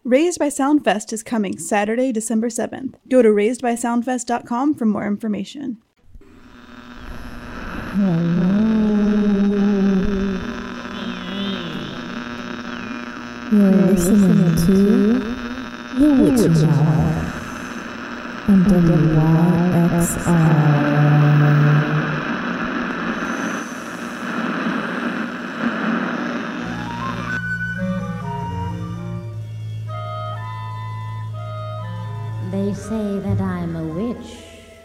Raised by Soundfest is coming Saturday, December 7th. Go to raisedbysoundfest.com for more information. You're listening to The Witching Hour on WYXR. They say that I'm a witch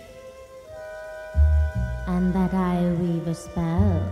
and that I weave a spell.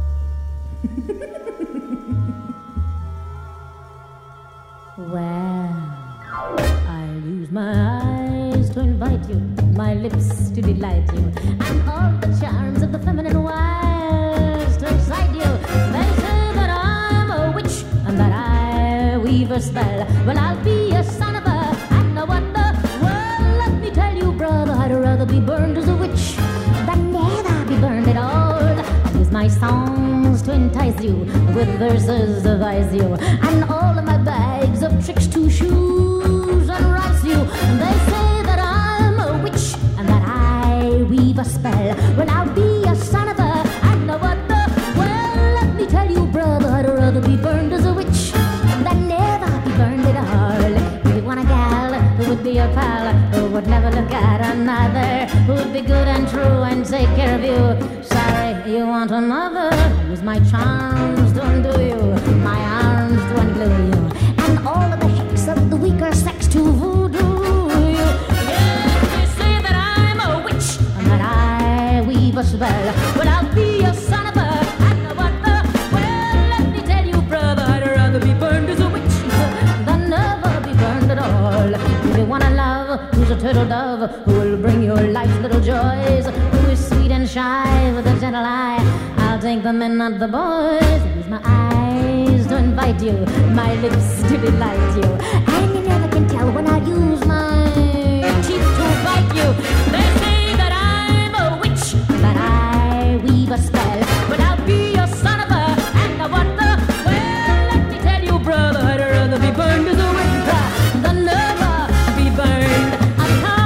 Well, I'll use my eyes to invite you, my lips to delight you, and all the charms of the feminine wiles to excite you. They say that I'm a witch and that I weave a spell. Well, I'll be a son of a and a wonder. Well, let me tell you, brother, I'd rather be burned as a witch than never be burned at all. I'll use my songs to entice you, with verses to advise you, and all of my bags of tricks to shoes and rise you. And they say that I'm a witch and that I weave a spell. Well, I'll be a son of a and a wonder. Well, let me tell you, brother, I'd rather be burned as a witch than never be burned at all. If you want a gal who would be your pal, who would never look at another, who would be good and true and take care of you, sorry, you want another. Use my charms to undo you, my arms to unglue you, and all of the hicks of the weaker sex to voodoo you. Yes, they say that I'm a witch and that I weave a spell. Well, I'll be a son of a and a wonder. Well, let me tell you, brother, I'd rather be burned as a witch than never be burned at all. If you want a love who's a turtle dove, who will bring your life's little joys, who is sweet and shy with a gentle eye, I'll take the men, not the boys. Use my eyes to invite you, my lips to delight you, and you never can tell when I use my teeth to bite you. They say that I'm a witch, that I weave a spell, but I'll be your son of a and a wonder. Well, let me tell you, brother, I'd rather be burned as a witch than never be burned at all.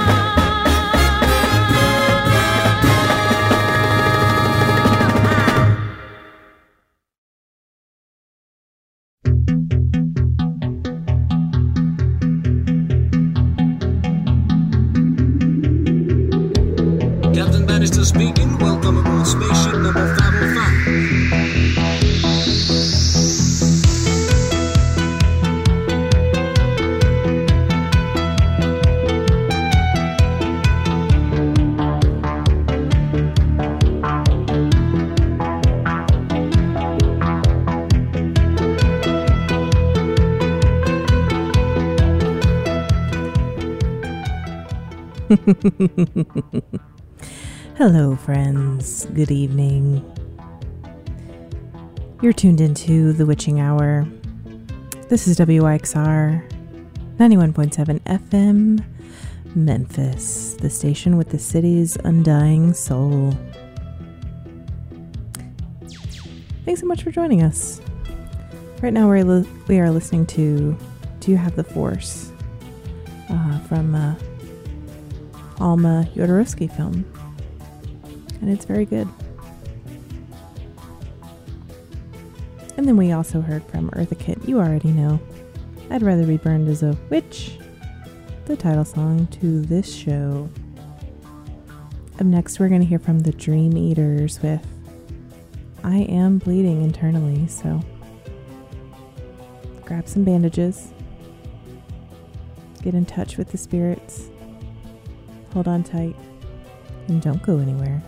Captain Bannister speaking. Welcome aboard spaceship number 505. Hello, friends. Good evening. You're tuned into The Witching Hour. This is WYXR 91.7 FM, Memphis, the station with the city's undying soul. Thanks so much for joining us. Right now we are listening to Do You Have the Force from Alma Jodorowsky film. And it's very good. And then we also heard from Eartha Kitt, you already know, I'd Rather Be Burned as a Witch, the title song to this show. Up next, we're going to hear from the Dream Eaters with I Am Bleeding Internally, so grab some bandages, get in touch with the spirits, hold on tight, and don't go anywhere.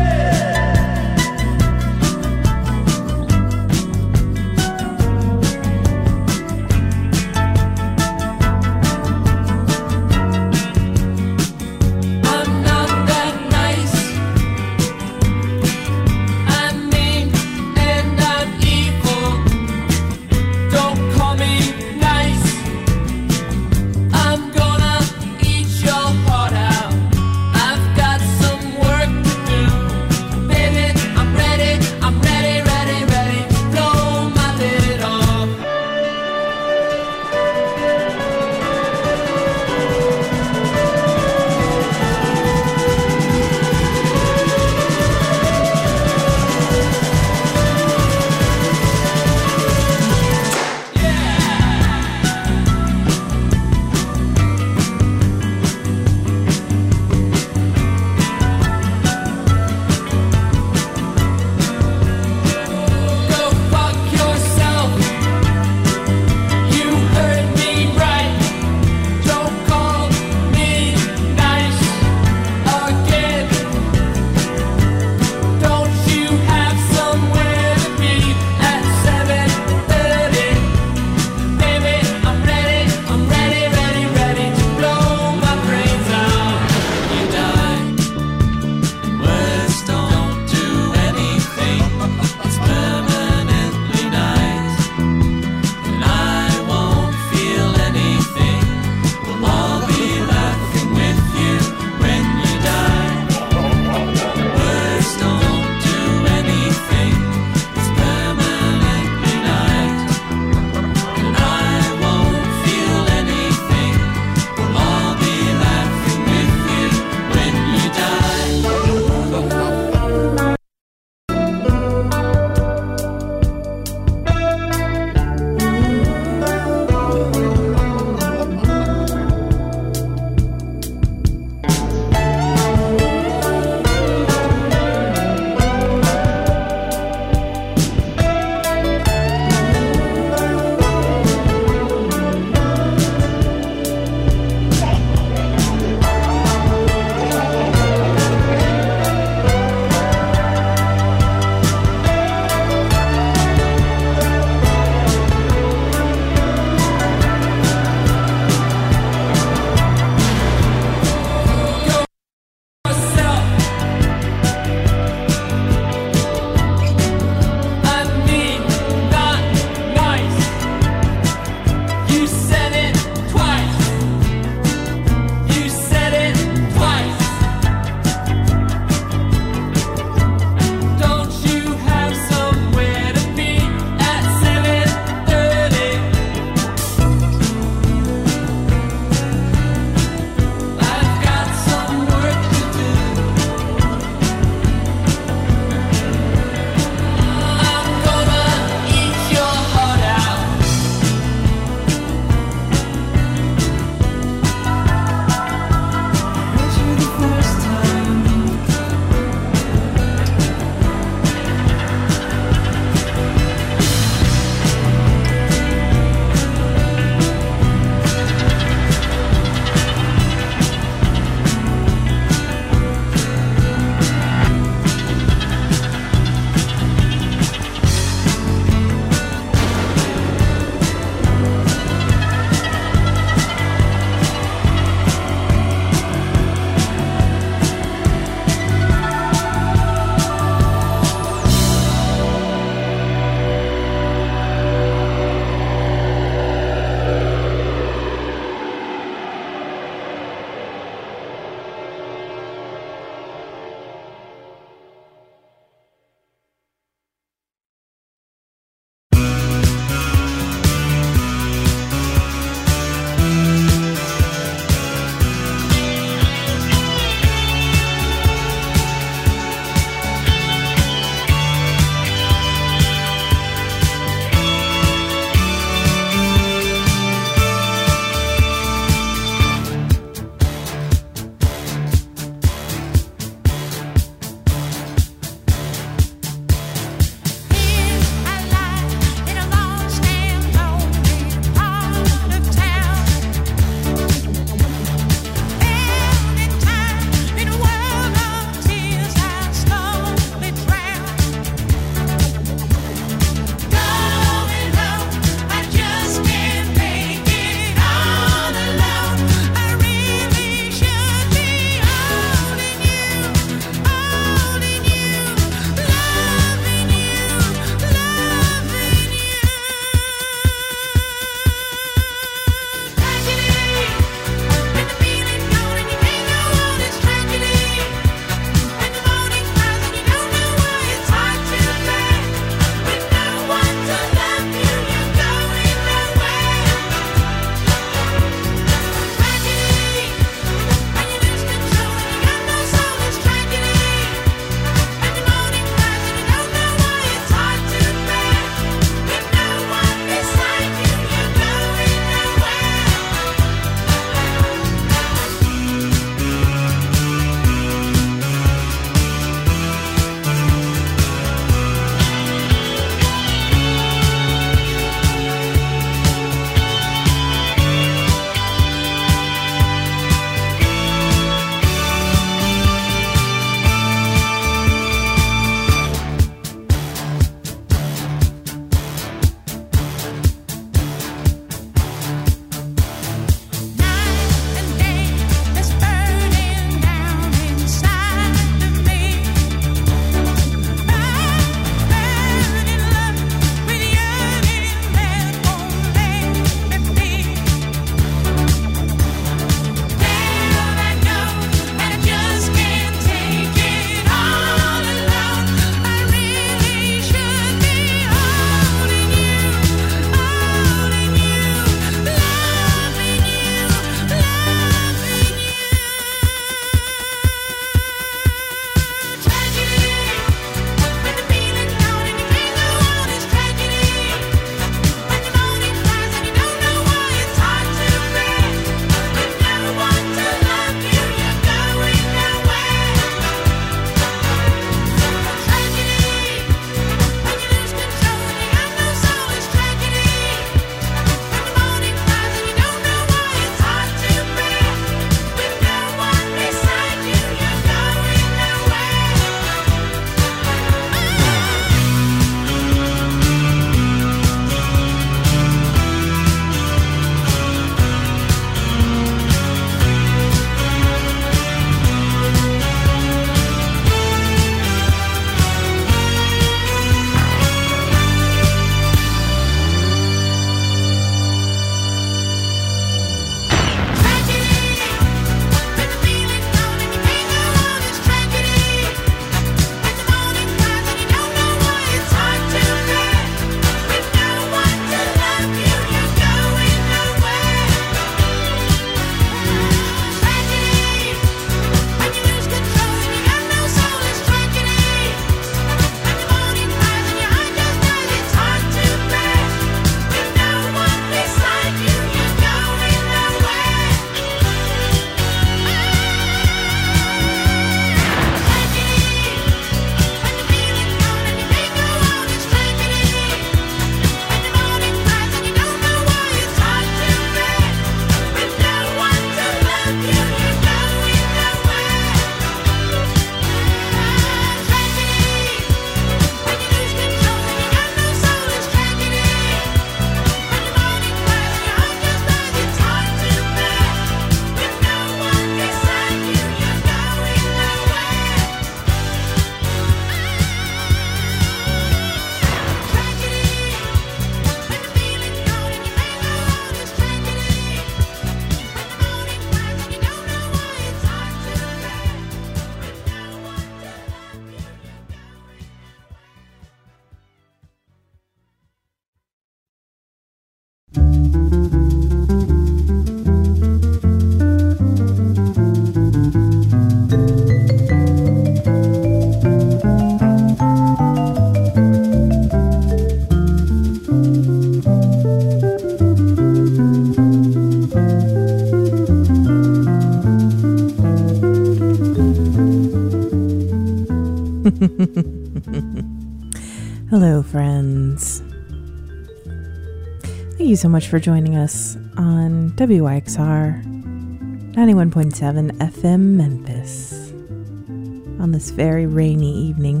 Hello, friends. Thank you so much for joining us on WYXR 91.7 FM Memphis on this very rainy evening.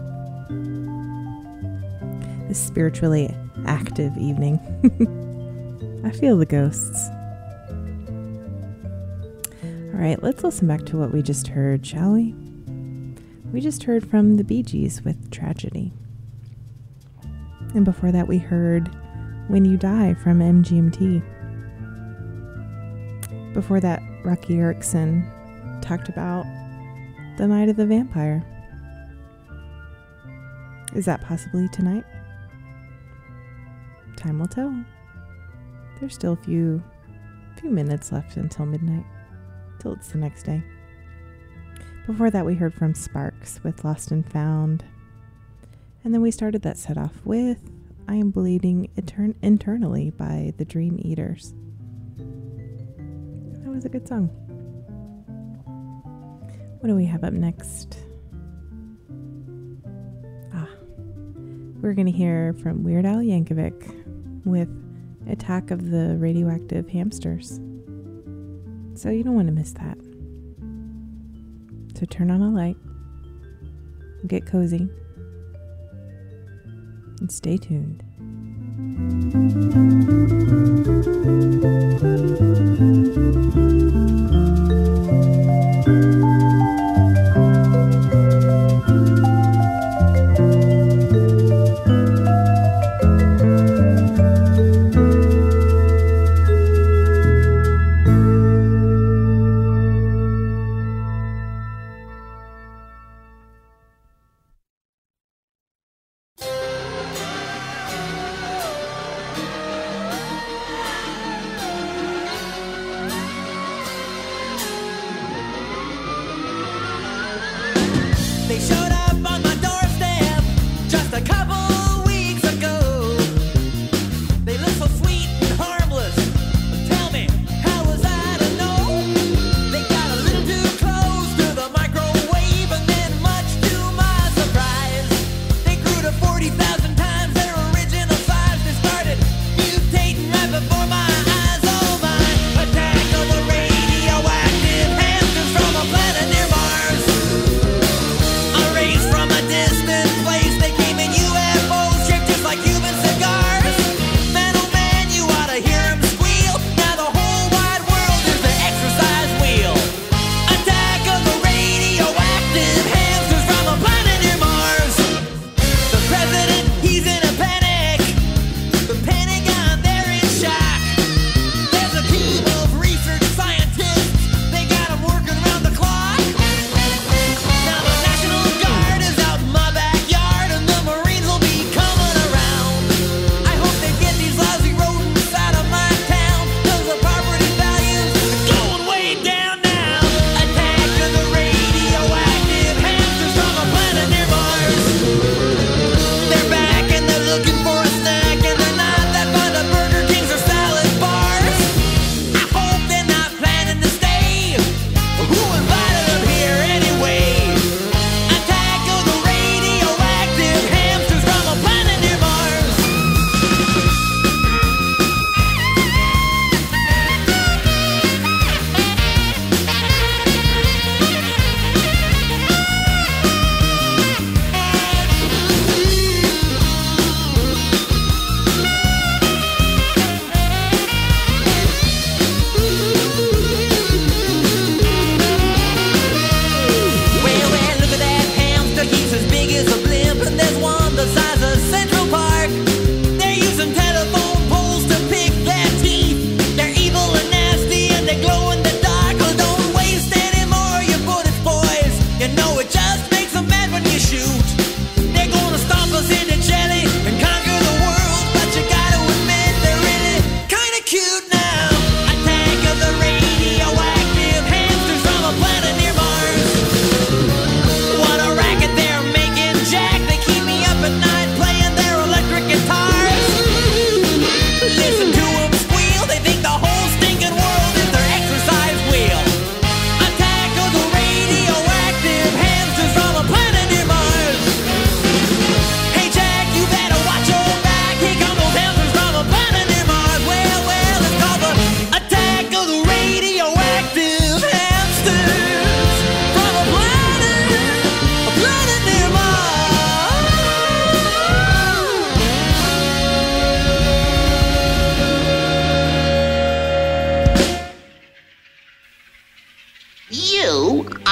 This spiritually active evening. I feel the ghosts. All right, let's listen back to what we just heard, shall we? We just heard from the Bee Gees with Tragedy. And before that, we heard When You Die from MGMT. Before that, Rocky Erickson talked about The Night of the Vampire. Is that possibly tonight? Time will tell. There's still a few minutes left until midnight, till it's the next day. Before that, we heard from Sparks with Lost and Found. And then we started that set off with I Am Bleeding Internally by the Dream Eaters. That was a good song. What do we have up next? We're going to hear from Weird Al Yankovic with Attack of the Radioactive Hamsters. So you don't want to miss that. So turn on a light, get cozy, and stay tuned.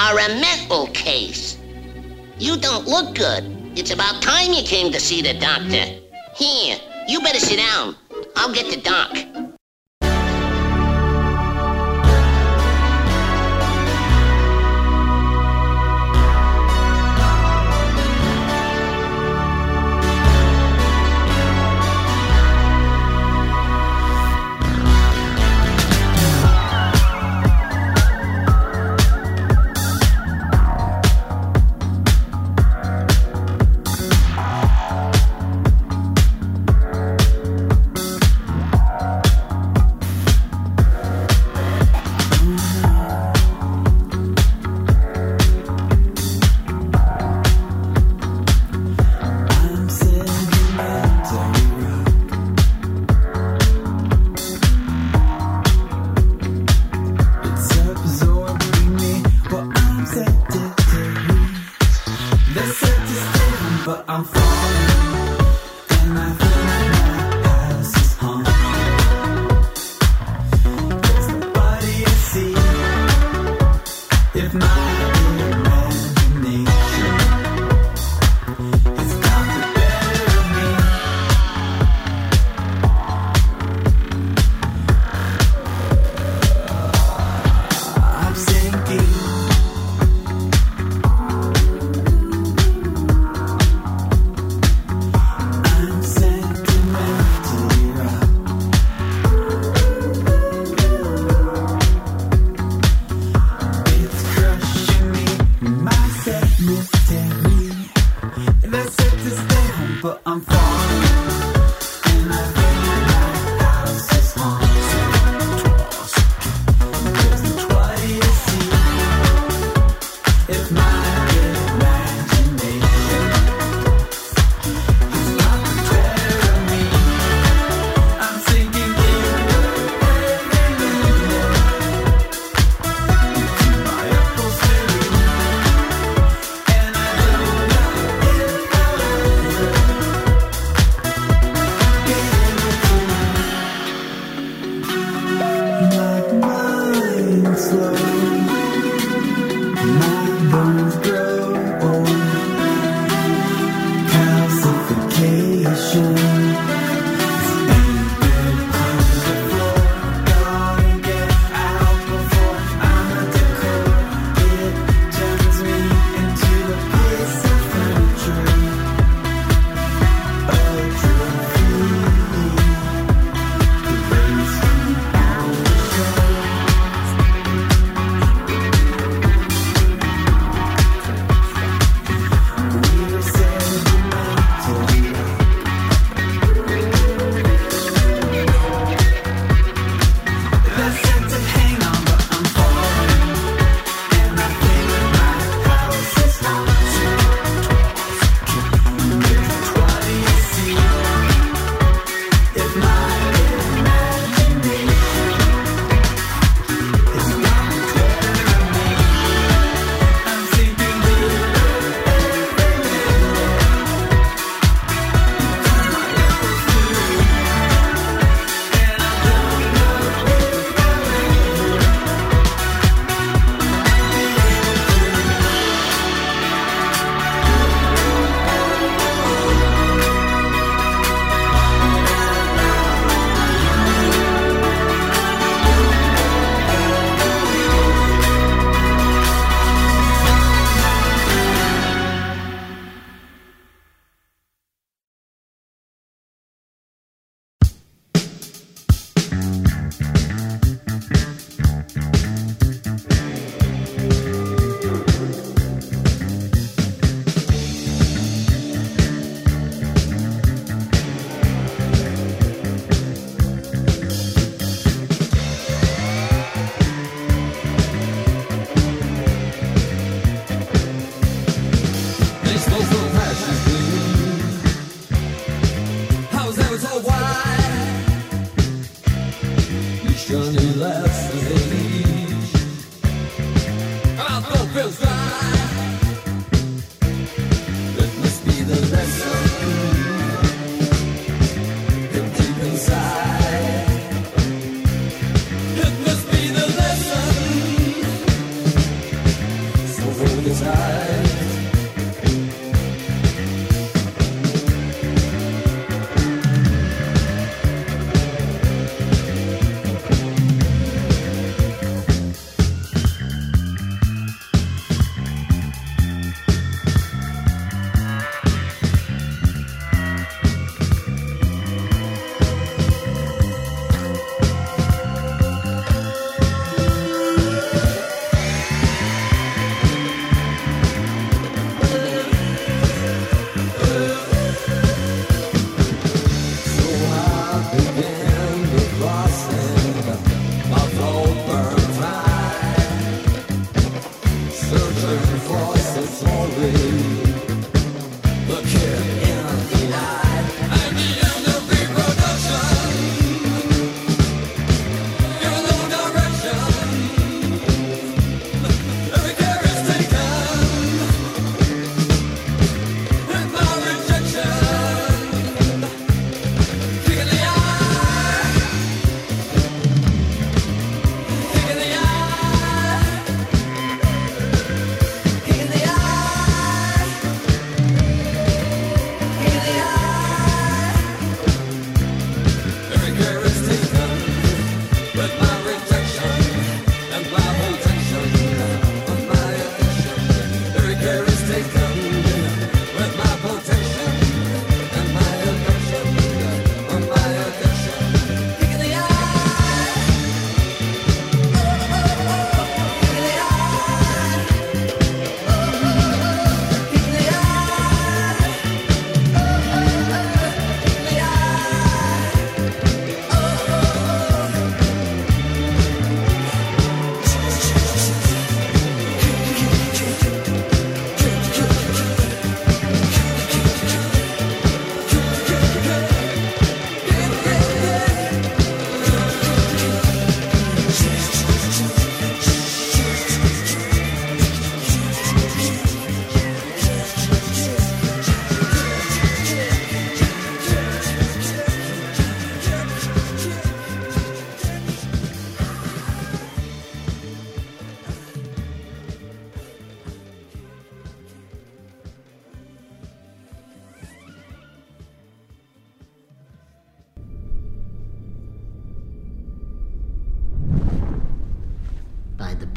are a mental case. You don't look good. It's about time you came to see the doctor. Here, you better sit down. I'll get the doc.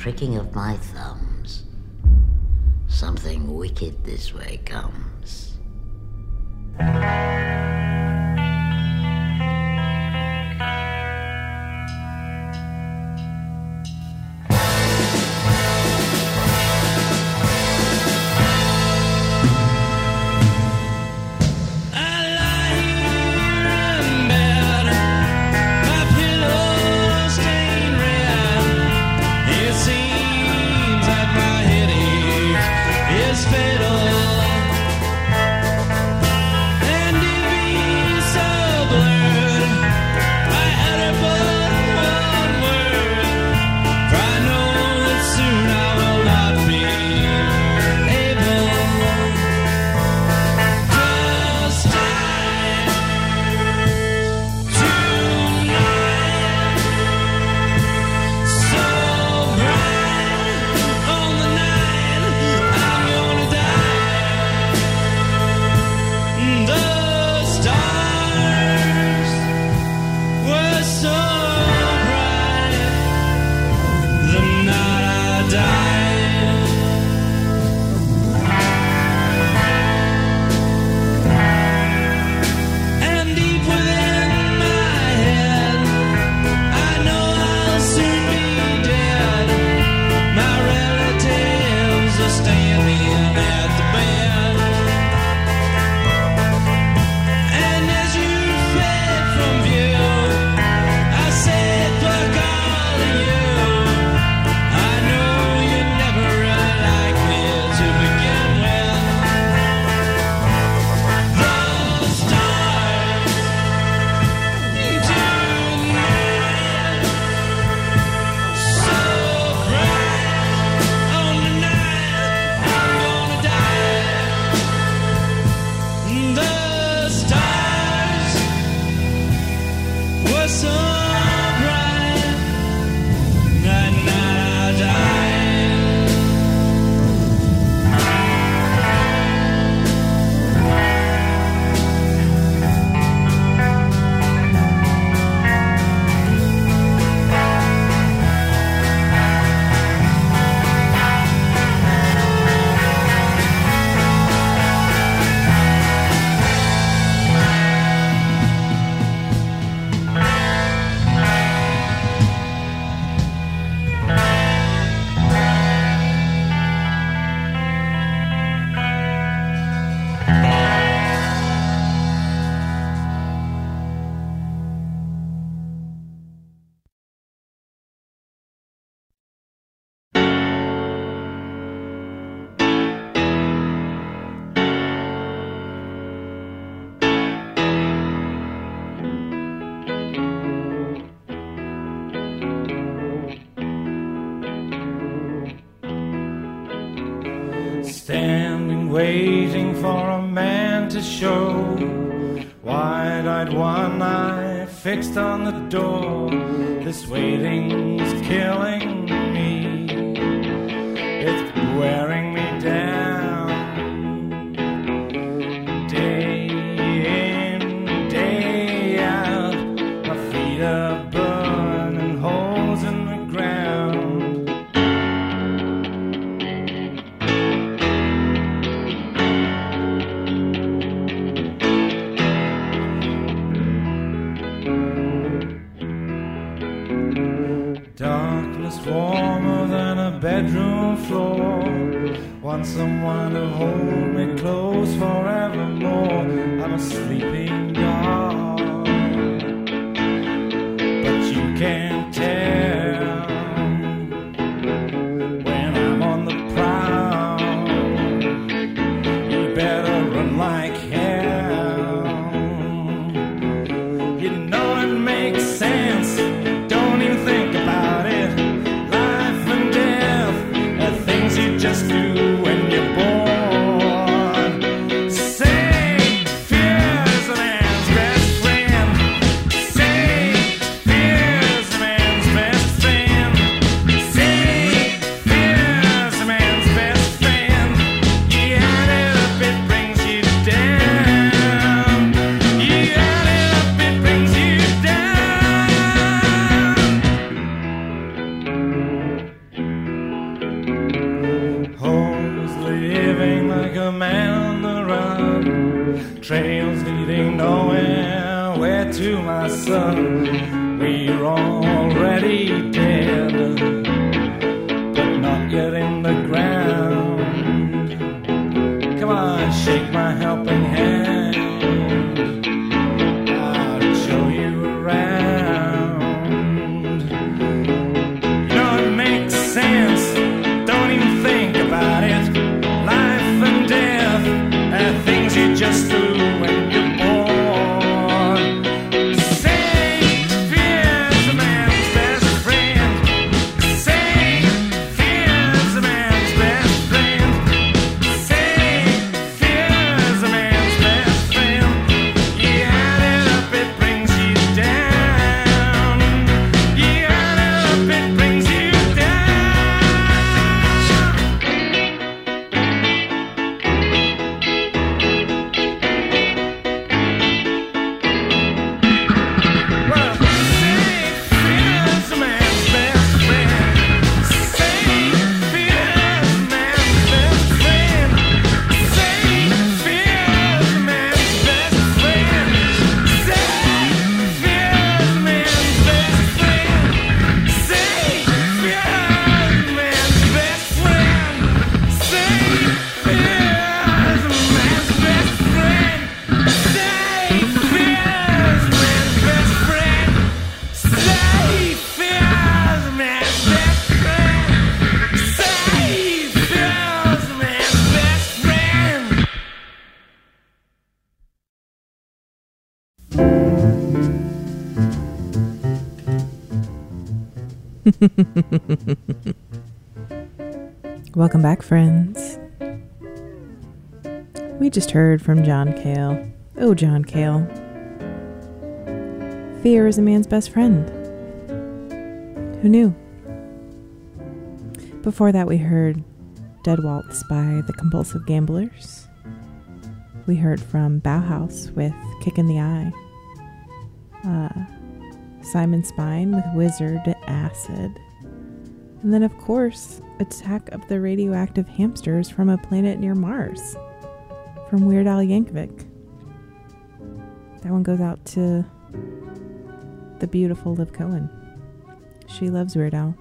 pricking of my thumbs. Something wicked this way comes. Standing waiting for a man to show, wide-eyed, one eye fixed on the door. This waiting's killing me, it's wearing me down. Day in, day out, my feet are burning holes in the ground. Darkness warmer than a bedroom floor. Want someone to hold me close forevermore. I'm a sleeping dog, but you can't tell when I'm on the prowl. You better run like hell. You know it makes sense. Don't even think about it. Life and death are things you just do when you're born. Same fears and already dead, but not yet in the ground. Come on, shake my helping hand. I'll show you around. You know it makes sense. Don't even think about it. Life and death are things you just do when you're born. Safe is a man's best friend. Safe is a man's best friend. Safe is a man's best friend. You add it up, it brings you down. You add it up, it brings you Well, safe is a man's best friend. Safe is a man's best friend. Safe is a man's best friend. Safe is a man's best friend. Safe is a man's best friend. Safe is a man's best friend. Safe is a man's best friend. Safe is a man's best friend. Safe is a man's best friend. Welcome back, friends. We just heard from John Cale. Oh, John Cale. Fear is a man's best friend. Who knew? Before that, we heard Dead Waltz by the Compulsive Gamblers. We heard from Bauhaus with Kick in the Eye. Simon Spine with Wizard Acid. And then, of course, Attack of the Radioactive Hamsters from a Planet Near Mars from Weird Al Yankovic. That one goes out to the beautiful Liv Cohen. She loves Weird Al.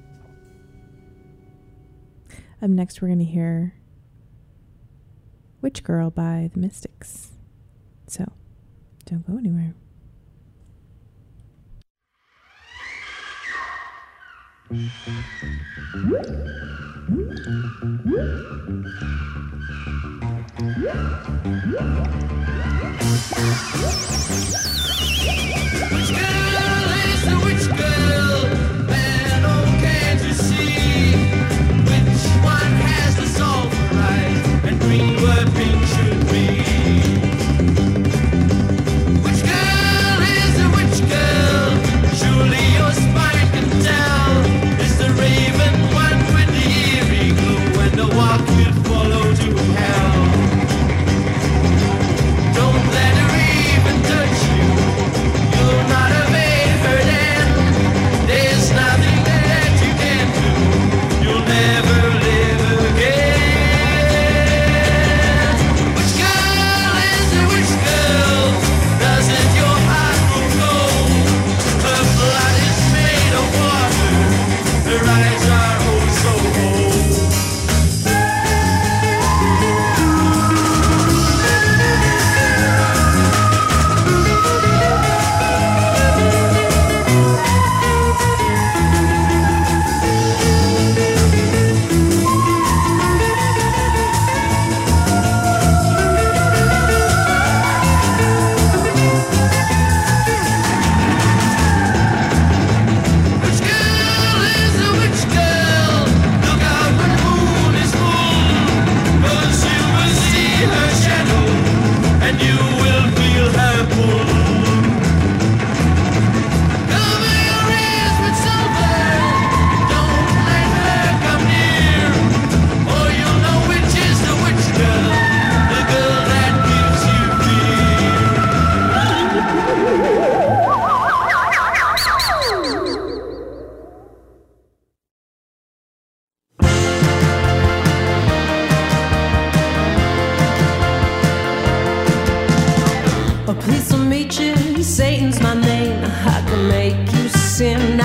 Up next, we're going to hear Witch Girl by the Mystics. So, don't go anywhere. Don't let her even touch you. You're not a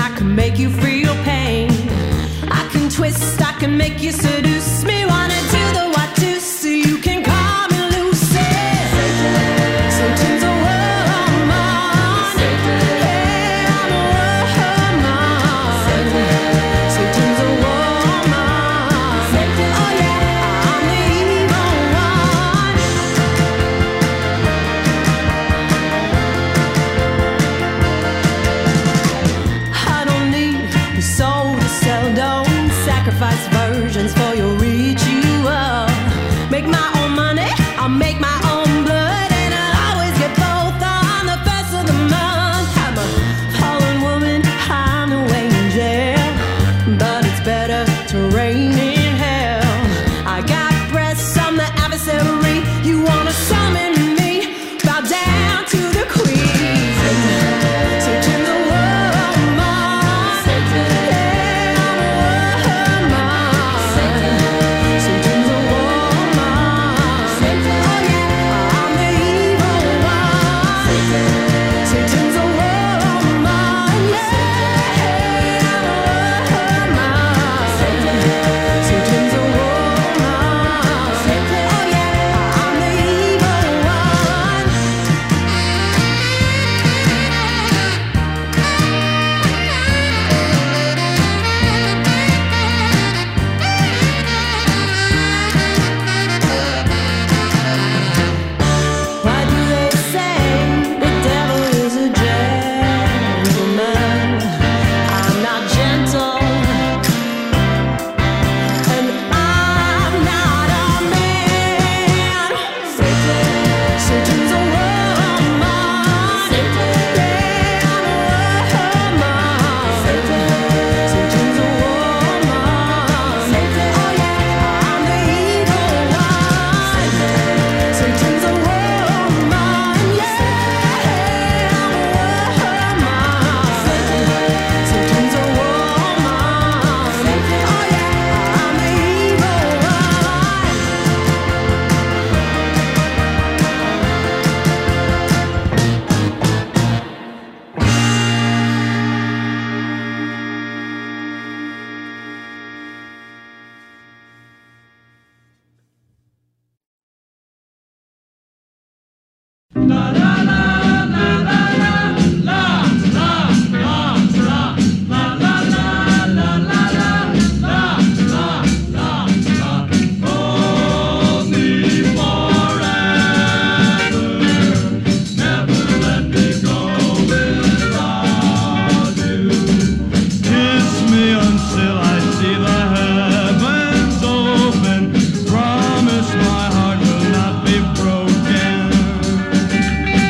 I can make you feel pain. I can twist, I can make you seduce me. Wanna do the what to so you can call me Lucy. Satan's a woman. Yeah, I'm a woman. Satan's a woman. Oh yeah, I'm the evil one. I don't need your soul to sell. Don't sacrifice virgins for your ritual. Make my own money, I'll make my own blood, and I'll always get both on the first of the month. I'm a fallen woman, I'm no angel, but it's better to reign in hell. I got breasts, I'm the adversary. You wanna summon me? Bow down to the queen. Satan's a woman. Yeah, I'm a woman. Satan's a woman. Oh yeah, I'm the evil one. Satan's a woman. Yeah, I'm a woman. Satan's a woman. Oh yeah, I'm the evil one. Why do they say the devil is a gentleman? I'm not gentle, and I'm not a man. Satan's a woman. Yeah, I'm a woman. Satan's a woman. Oh yeah, I'm the evil one. Satan's a woman. Yeah, I'm a woman. Satan's a woman. Oh yeah, I'm the evil one. Kiss me until I see the heavens open. Promise my heart will not be broken.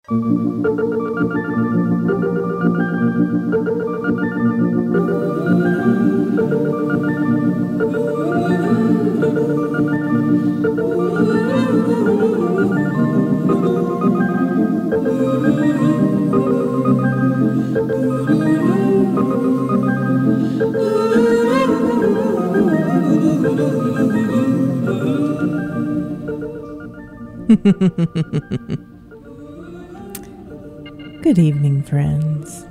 Good evening, friends.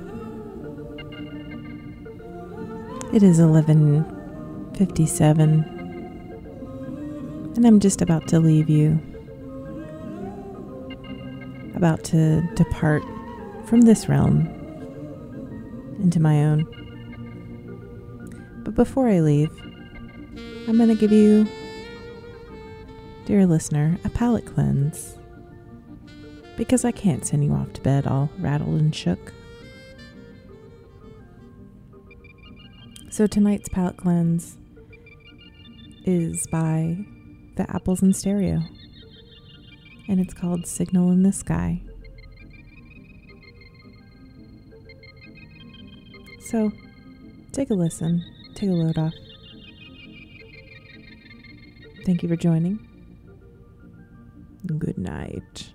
It is 11:57, and I'm just about to leave you. About to depart from this realm into my own. But before I leave, I'm going to give you, dear listener, a palate cleanse. Because I can't send you off to bed all rattled and shook. So tonight's palate cleanse is by the Apples in Stereo. And it's called Signal in the Sky. So, take a listen. Take a load off. Thank you for joining. Good night.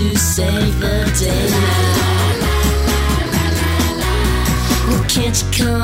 Can't you come